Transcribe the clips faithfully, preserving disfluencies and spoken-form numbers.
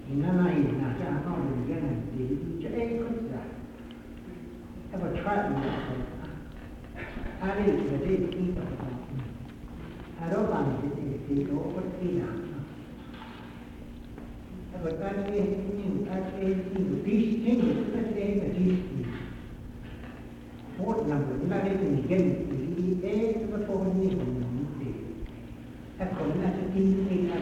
inana ina ja no de yana de je e ko ja have a try to ari de de ki to aro ban de de do ko ti na have a try to in at a in these things that they that is fourth number la de ni gen ni e to ko ni ko ni ecco la cittadina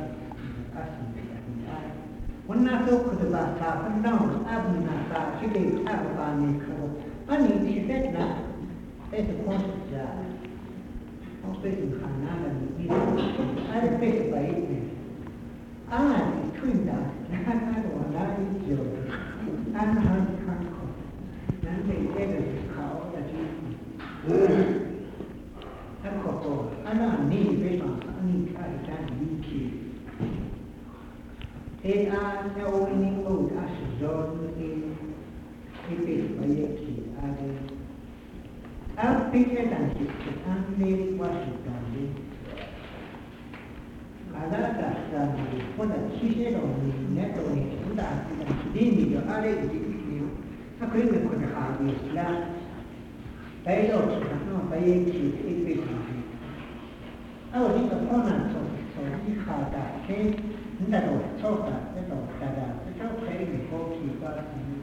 วันนั้นตัวคุณบาทาพันน้องอาบนาตาชิลิอาบานิโคอันนี้ที่เด็ดนะเป็นคนจะต้องเป็นขันน้ำแบบนี้อะไรเป็นไปเนี่ยอ่าขึ้นได้นั่นนั่นวันนั้นเดียวอันนั้นขันคนนั่นเป็นเรื่องเขาจะที่ถ้าขอโทษอันนั้นนี่เป็นมาอันนี้ใครจะมีคิดเออาเจ้าอินิโออาชจอร์นเอที่เป็นไปยังคิดอะไรอาพิจารณาคิดอันนี้ว่าสุดท้ายการรักษาคนที่ชี้แจงนี้เนี่ยตรงนี้สุดท้ายที่นี่จะอะไรที่นี่ถ้าใครเป็นคนหาดีแล้วไปโลกสุดท้ายไปยังคิดที่เป็นอะไรเอาที่กับพ่อนั่นสอนสอนที่ขาดได้แค่นั่นโดดชอบแต่นั่นโดดแต่ได้ชอบใครเป็นคนที่ก็ที่นี่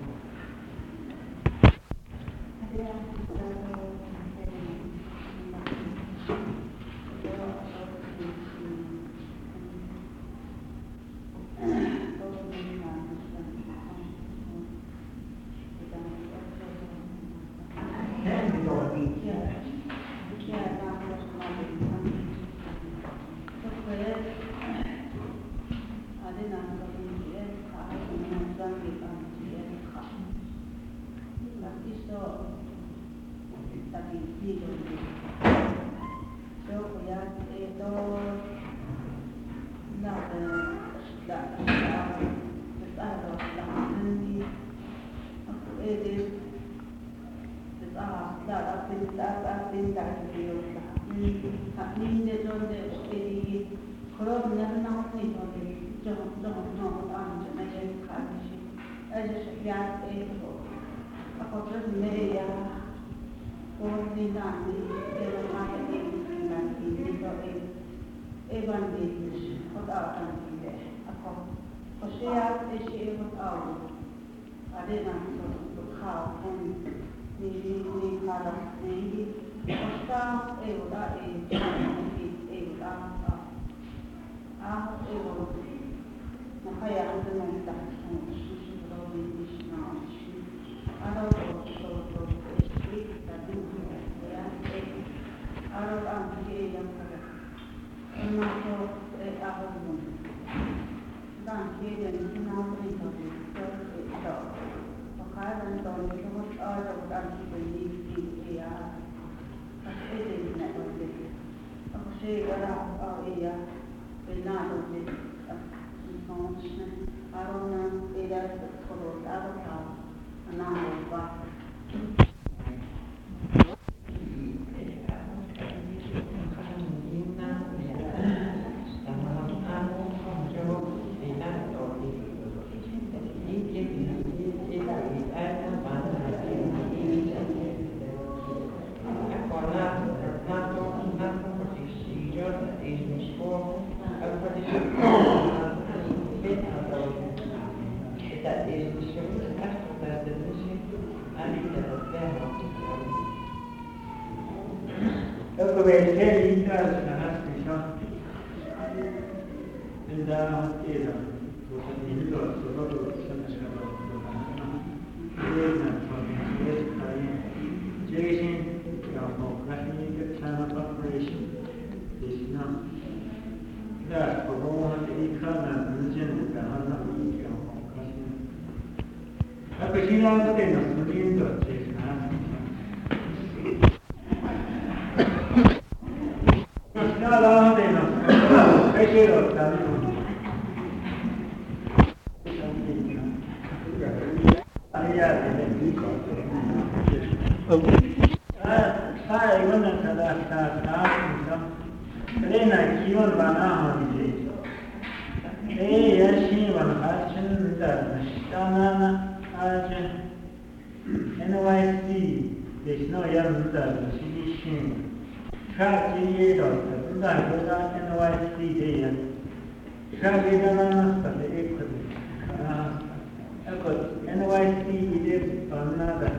哎呀，新闻还真的，当然了，而且 N Y C 也是那样子的，是一新，看这些的，真的觉得 N Y C 这样，看这个呢，是的，一个啊，那个 N Y C 的本那的，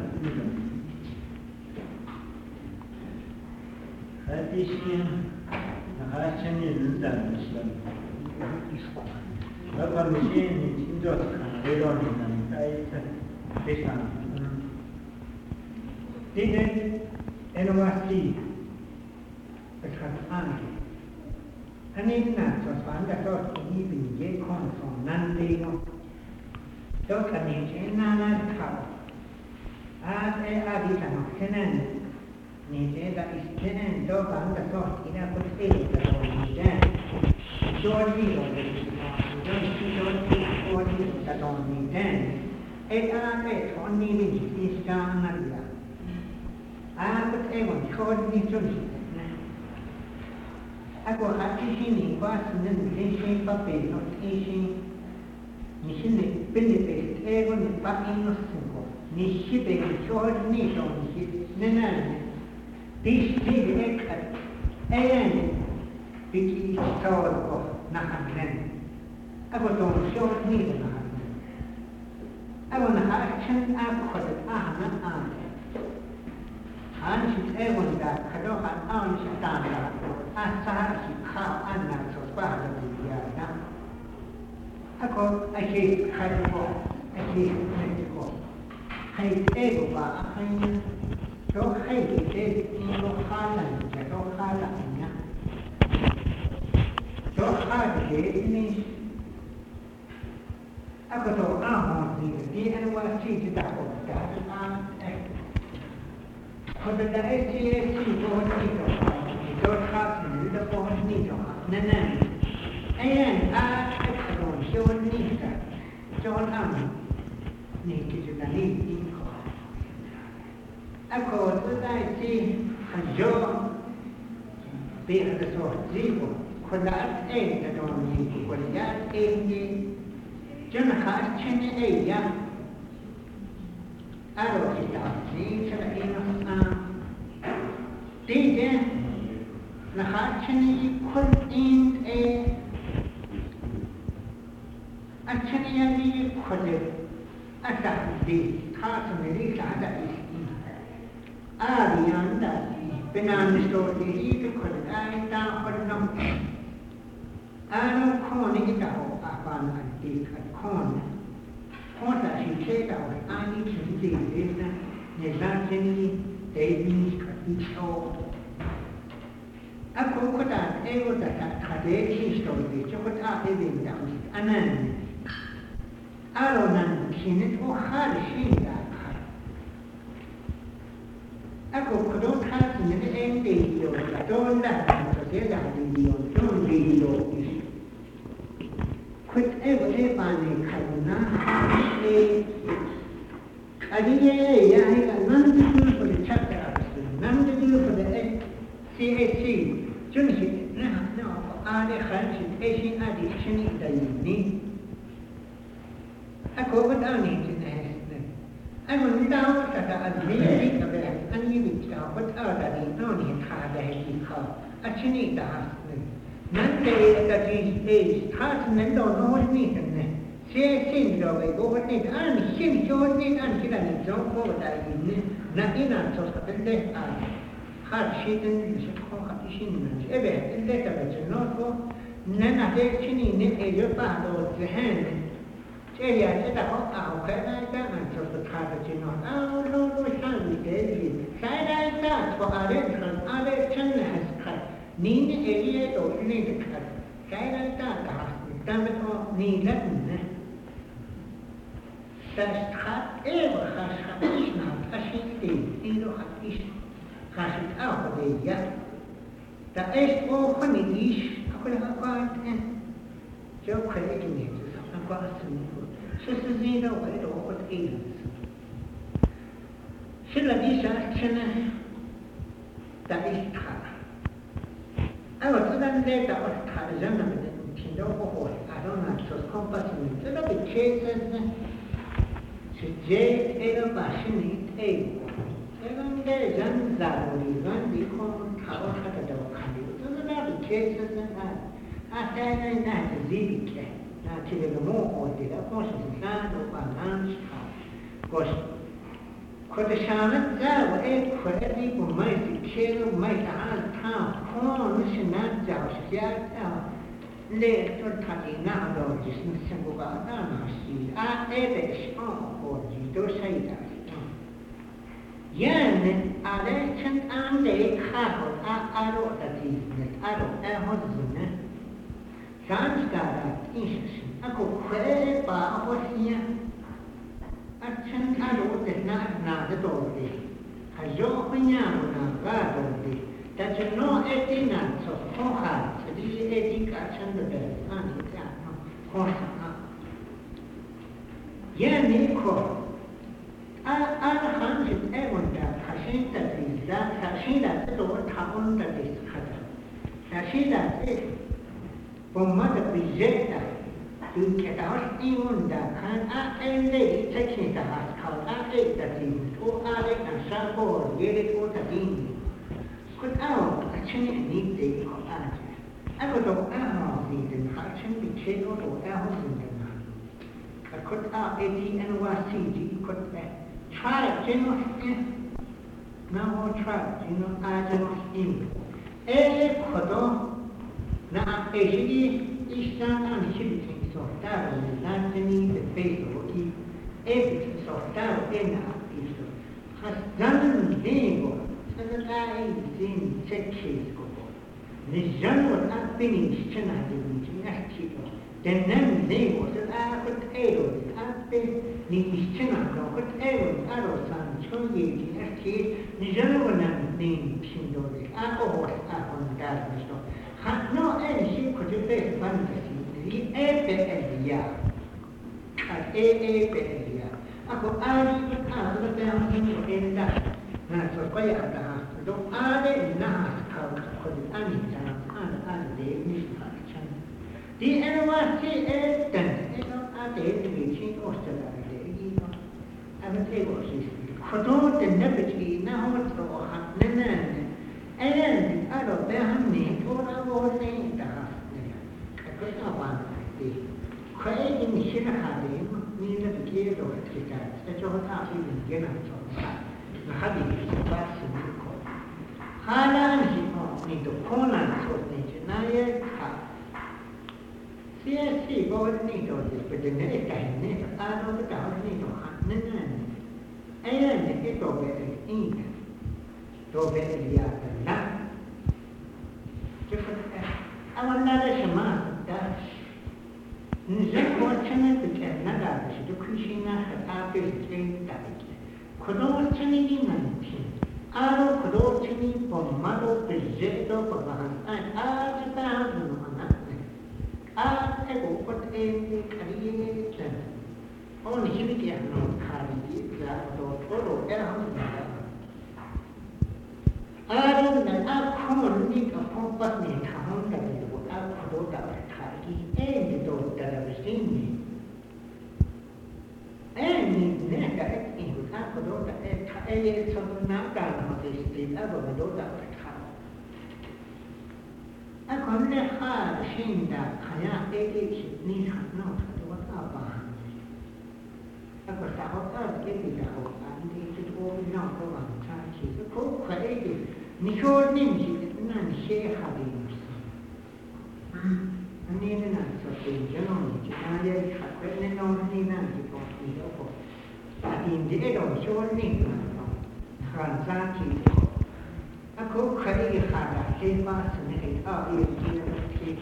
还这些，还真的真的是。แล้วก็มีที่มีชิ้นยอดขายโดนนั้นใช้ใช้สารที่เด็กเอ็นวาซีประชาชนอันนี้น่าจะสอนแต่ก็ที่เป็นเยี่ยข้อนของนั่นดีเนาะแล้วกันนี้ใช้หน้าหน้าข่าวอาเออาดีสันแค่นั้นนี่เจ้าอิสแค่นั้นแล้วกันแต่ก็ที่น่าพูดเองแต่เราไม่ได้โดนที่เราเลย Don't you don't think for you that only then. It are only with this down and down. I put everyone called me to me. I go happy in Boston and Asian puppy, not Asian. Machine benefit everyone back in the simple. Ni shipping short need on ship. Nan. This big cut. And which is told of Nahan. I was on short need of I want to have a chance out for the arm and arm. And she's everyone that Kadoha arms stand up. I saw she cow and not so far as the yard. I go, I say, I go, I say, I go. I say, I so I say, no Harlan, no Harlan. So hard means I could go out of the N Y C to that one. For the S C S C board needle, don't have to the board needle. Nan, and I don't show need that. John Ham need to the need in court. Of course, I see a job being the sort of zero. คนละเองจะโดนมีคนยากเองดีจนหาเช่นเองยังอารมณ์ต่างนี้ฉันเองนะดีเด่นนะหาเช่นนี้คนเองเองอันเช่นนี้นี่คนเดียวอาจารย์ดีถ้าสมัยนี้สาจะอีกอาริยันได้เป็นงานสโตดีที่คนได้ตามคนน้องอาเราข้อนี้จะเอาอาบานอันดีขัดข้อนะข้อแต่สิ่งที่เราอันนี้ถึงดีเลยนะในด้านนี้เดวิสขัดที่โชว์อาคุก็ได้เอวแต่ขัดเดที่สโตดีจะก็ท่าเดวินดาวอันนั้นอาเรานั้นสิ่งที่เขาขาดสิ่งใดขัดอาคุก็ต้องขาดสิ่งที่เองดีอยู่แต่โดนได้ก็เสียดายดีอยู่โดนดีอยู่คุณเอ๋ว่าเอ๋ปานในขันนะเอ๋อันนี้เอ๋ยังไงกันนั่นจะดูfor the chapter episode นั่นจะดูfor the C A C จนสินะฮะเนี่ยอาเดขันสิเอชินอาดิชนิดใดนี้อะก็ว่าตอนนี้จะเนี่ยอันมันดาวแต่แต่อันนี้นี่ก็เป็นอันนี้วิจารณ์ว่าตอนนี้โน่นนี่ขาดได้ที่เขาอันชนิดดาวนั่นเลยแต่ที่เอชถ้าฉันนั้นโดนโน้ตนี่กันเนี่ยเสียสิ่งเราไปโน้ตนี่อันสิ่งโน้ตนี่อันที่เราเนี่ยจงโน้ตได้ยินเนี่ยนั่นอีนั่นส่วนก็เป็นเด็กอ่ะขาดสิ่งนี้สิ่งของขาดสิ่งนั้นเอเบเป็นเด็กแต่จะโน้ตก็นั่นอาจจะสิ่งนี้เนี่ยเอเยอะป่ะโดนจะแห้งเจียจะแต่เขาเอาแค่ได้ก็อันส่วนขาดจะโน้ตเอาโน้ตไม่ใช่ไม่ได้ยินใช้ได้ก็พออะไรกันอะไรฉันเนี่ยขาดนี่เนี่ยเอเยอะโดนนี่ขาดใช้ได้ก็ขาดแต่ไม่พอนี่เล่นนะแต่ขาดเอวขาดขาดอิสนาขาดสิ่งที่ที่เราขาดอิสขาดเอาไปเลยยะแต่เอสโอคนนี้อิสเขาเลยเขาก็เนี่ยเจ้าใครจะเนี่ยเขาก็สิ่งนี้สิ่งนี้เราไปเราก็เองสิ่งเหล่านี้ฉันฉันแต่อิสขาดเอาแต่ตอนนี้แต่ว่าขาดจังนะที่เราโอ้โหอาจจะน่าจะ sos compassion, pero the cases, se Jake era passionate, eh, even there, Jan Zaburi, Jan Dikon, Kawa Hakata, so the other cases, I said, I not a zibik, not to the more or the conscious land of a lunch house. Could the shaman there, eh, could every one might kill, might a town, corn, mission, not joust, yeah. Le tortati na do jisn sembuga na na si a ebe shon ko ji do sai da yan ale chen an de kha ko a aro da ti ne aro e ho zune san skara ish ako khre ba ho sia a chen aro de na na de do de a yo nya na ga do de that you know eighteen and so four the eighteen catching the bed and it's a course. Yaniko, I hundred everyone that Hashin that is that Hashin that is over town that is Hada. Hashin that is from Mother Bijeta to get out even that can I end it taking the house called I ate that is to Alec and Sabo, get it for the dean. Could out a chain need the Koran. I could have out the infection be checked out or else in the night. I could out eighty and was C G could try it, general skin. No more try, you know, I general skin. A Kodo, now a Shigi, Eastern and Shibiting, so that was not the need the face of it. Everything so that in our has done the and I in check case go. The John was not finished tonight in Chicago. Then them they was that I could arrow, I think the Chicago, but arrow, arrow, son, Chongi, in case, the John was not named Shindori, I always up on that. Had no any ship could you face fantasy, the A P L, at A A P L. I could ask the car, but down in that. So quite at the house. Don't add it not out for the anytime and add the misfortune. The animal say it then, they don't add it to be changed or still at the ego. I will say what she said. Codon the nebity now to Hanan. And out of their honey, or I was saying the house. I could not want to be. Craig in the Shinahadi, neither the kid or the cat, such a half even get up from that. Hadi basi mko. Hala ni to kona so ni na ye ka. Si si bo ni to de de ne ka ni a no ta ni to ha ne ne. Ai ne ke to be in. To be ya ta na. Ke fa a wala da shama da. Ni je ko chane ke na da shi to krishna ha ta ke ta. Kodo chini nanti, aro kodo chini pomado pejeto pagahan, and आज ताज mana, आज ego kot ende kariye chen, on himi kya no kariye za do todo era hum na, aro na a khon ni ka pompat ni thang ka ni do a kodo ta kari ende do ta da besini, ende ne ka ek I could not a some now down on this street, I would not have a car. I could not have seen that Kaya eight need not what up. I could have give it out and it is all not go on time. The cook created Nicole Nimshi, none share having. I need an answer to general. I have written on the answer for the in the end of showing Hanzaki. A cook carry had a famous name of the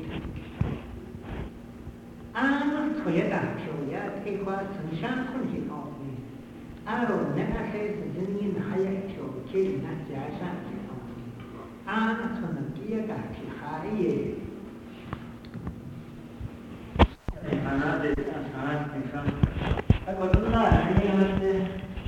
I'm Toyota, Toya, take was sunshine country of me. I don't never say the Indian higher to kill not Jasan. I'm from the dear that high. Another time, I got a lot of the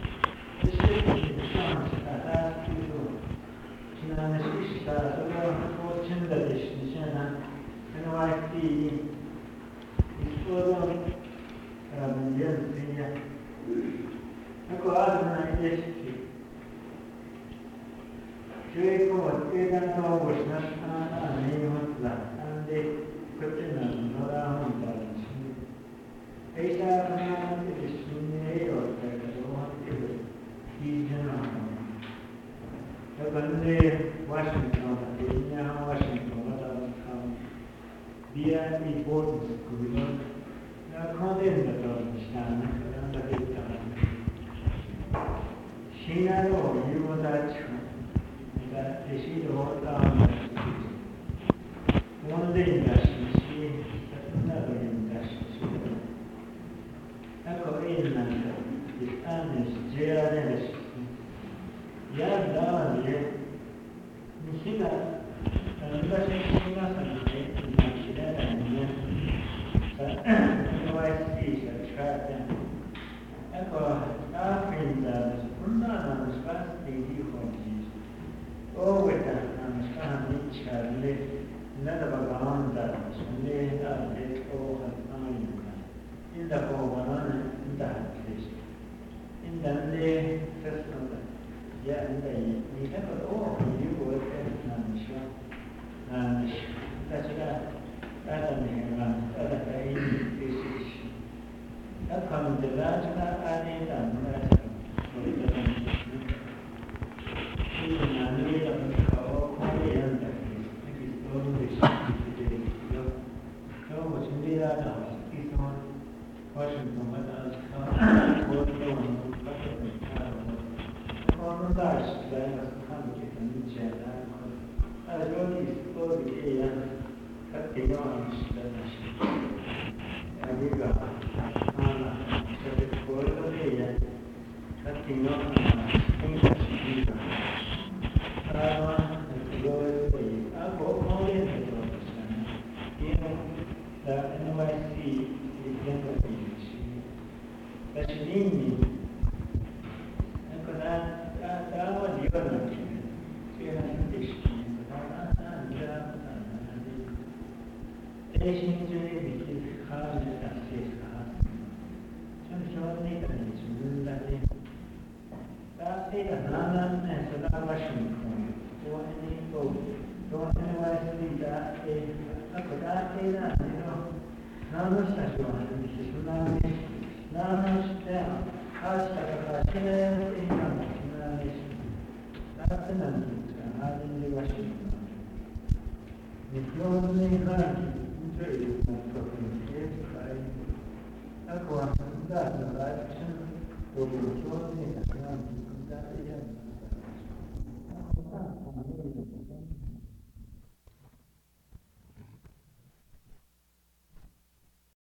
chance that I do. China is a fortune that is and like the Orang menjadi punya. Aku ada nak isi. Jadi kalau kita tahu bahasa ini mutlah, anda ketika orang orang ऐसा करना कि जिसमें और करना कि जना तो बंदे वाशिंगटन के यहाँ वाशिंगटन वाला काम दिया कि बोर्ड स्कूल ना खाने में तो निशान करना लगता है शिनारो युवराज का ऐसी होता है वंदे इंडस्ट्री सत्तर industry Ecco Irlanda, gli Spanish, Gerardes, ya davanti, mi sembra che non va a essere una sanità, una città mia, non va a essere cercata. Ecco, a Finlandia, non hanno spazio di oggi. O questa hanno spazio di Charlie, nella vaganda, sulle altre o al Inda kawanan inda hadis. Inda le fesanda. Ya inda ni kata oh ini buat nansha. Nansha. Tacara ada ni kan ada kain fisis. Akan terasa ada dan merasa. Kita kan. Ini nanti dapat kau kau yang tak. Ini semua jadi. Kau macam ni lah. Washington was working on on the dash that was coming from the jet. I wrote this for the air, cutting on the dash. I give up on the for the air, cutting on the English. I want to go away. I go on in the profession. Even the N Y C is never Ini, aku nak tahu dia nak dia nak disini, mana ada mana. Ini jadi bikin hal yang tak sah. Contoh ni kan sebenarnya ni. Tapi dalam ni sedang macam tu ini tu, tu ini wajib tidak. Aku tak tidak ni tu. Namun sesuatu yang sebenarnya Namaste, Ashtakashire, Innamanishim. That's an answer, I didn't do Washington. The closing line, interview, and talking here, crying. Aqua, that's the right, to be closing, and that's